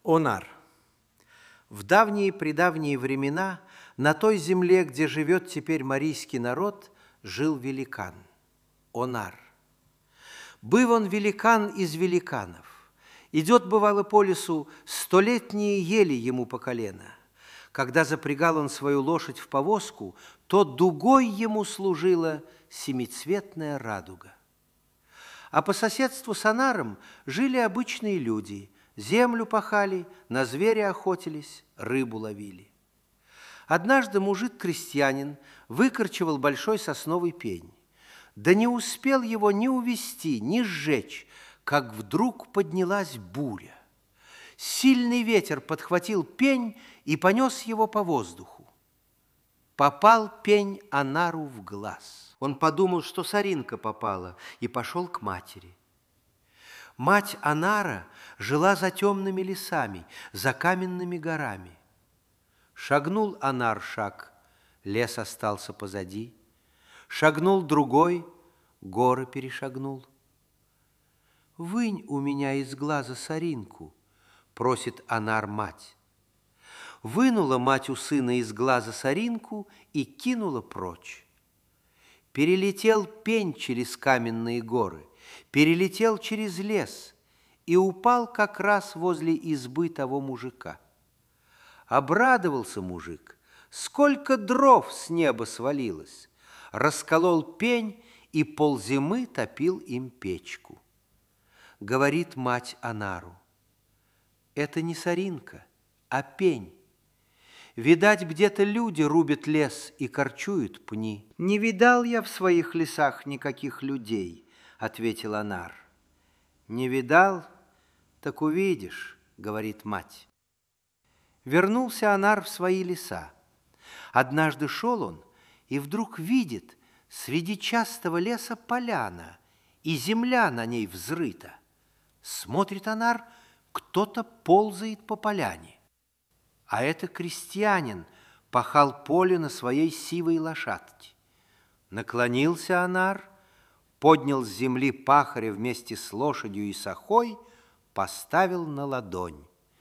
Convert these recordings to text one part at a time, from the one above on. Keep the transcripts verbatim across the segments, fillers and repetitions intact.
Онар. В давние-предавние времена на той земле, где живет теперь марийский народ, жил великан – Онар. Быв он великан из великанов. Идет, бывало, по лесу, столетние ели ему по колено. Когда запрягал он свою лошадь в повозку, то дугой ему служила семицветная радуга. А по соседству с Онаром жили обычные люди, землю пахали, на зверя охотились, рыбу ловили. Однажды мужик-крестьянин выкорчевал большой сосновый пень. Да не успел его ни увести, ни сжечь, как вдруг поднялась буря. Сильный ветер подхватил пень и понес его по воздуху. Попал пень Онару в глаз. Он подумал, что соринка попала, и пошел к матери. Мать Онара жила за темными лесами, за каменными горами. Шагнул Онар шаг, лес остался позади. Шагнул другой, горы перешагнул. «Вынь у меня из глаза соринку», — просит Онар мать. Вынула мать у сына из глаза соринку и кинула прочь. Перелетел пень через каменные горы, перелетел через лес и упал как раз возле избы того мужика. Обрадовался мужик, сколько дров с неба свалилось, расколол пень и ползимы топил им печку. Говорит мать Онару: это не соринка, а пень. Видать, где-то люди рубят лес и корчуют пни. Не видал я в своих лесах никаких людей, ответил Онар. Не видал, так увидишь, говорит мать. Вернулся Онар в свои леса. Однажды шел он и вдруг видит среди частого леса поляна, и земля на ней взрыта. Смотрит Онар, кто-то ползает по поляне. А это крестьянин пахал поле на своей сивой лошадке. Наклонился Онар, поднял с земли пахаря вместе с лошадью и с охой, поставил на ладонь.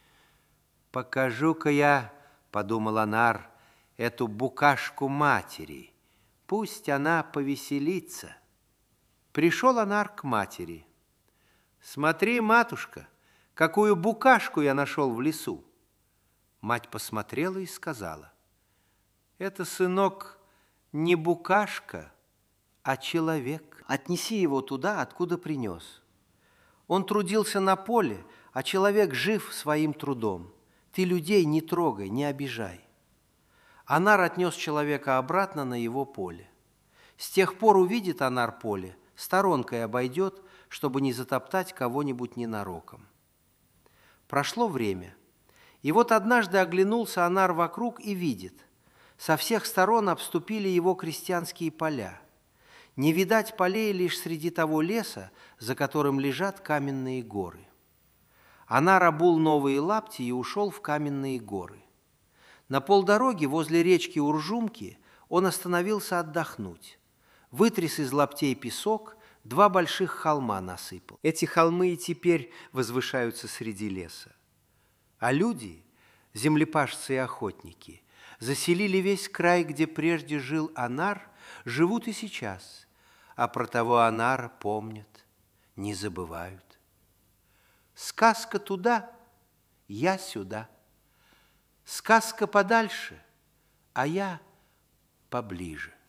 «Покажу-ка я, — подумал Онар, — эту букашку матери, пусть она повеселится». Пришел Онар к матери. «Смотри, матушка, какую букашку я нашел в лесу». Мать посмотрела и сказала: это, сынок, не букашка, а человек. Отнеси его туда, откуда принес. Он трудился на поле, а человек жив своим трудом. Ты людей не трогай, не обижай. Онар отнес человека обратно на его поле. С тех пор увидит Онар поле, сторонкой обойдет, чтобы не затоптать кого-нибудь ненароком. Прошло время. И вот однажды оглянулся Онар вокруг и видит, со всех сторон обступили его крестьянские поля. Не видать полей лишь среди того леса, за которым лежат каменные горы. Онар обул новые лапти и ушел в каменные горы. На полдороги возле речки Уржумки он остановился отдохнуть. Вытряс из лаптей песок, два больших холма насыпал. Эти холмы и теперь возвышаются среди леса. А люди, землепашцы и охотники, заселили весь край, где прежде жил Онар, живут и сейчас, а про того Онара помнят, не забывают. Сказка туда, я сюда. Сказка подальше, а я поближе.